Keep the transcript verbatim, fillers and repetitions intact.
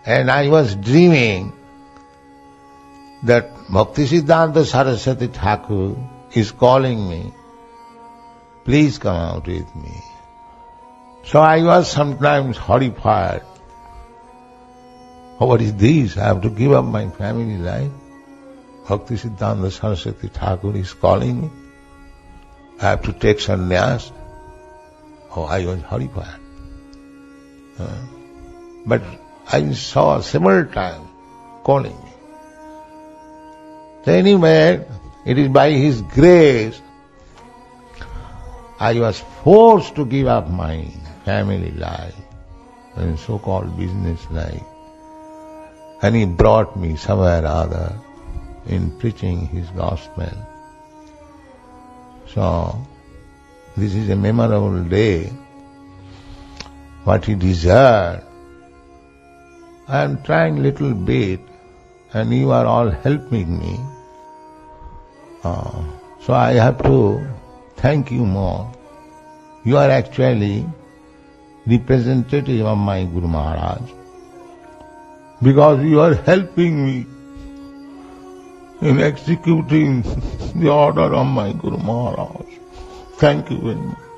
And I was dreaming that Bhaktisiddhanta Saraswati Thakur is calling me, please come out with me. So I was sometimes horrified. Oh, what is this? I have to give up my family life. Bhaktisiddhanta Saraswati Thakur is calling me. I have to take sannyas. Oh, I was horrified. Uh, but I saw several times calling me. So anyway, it is by His grace I was forced to give up my family life and so-called business life. And He brought me somewhere or other in preaching His gospel. So, this is a memorable day. What He deserved, I am trying little bit, and you are all helping me. Uh, so I have to thank you more. You are actually representative of my Guru Maharaj, because you are helping me in executing the order of my Guru Maharaj. Thank you very much.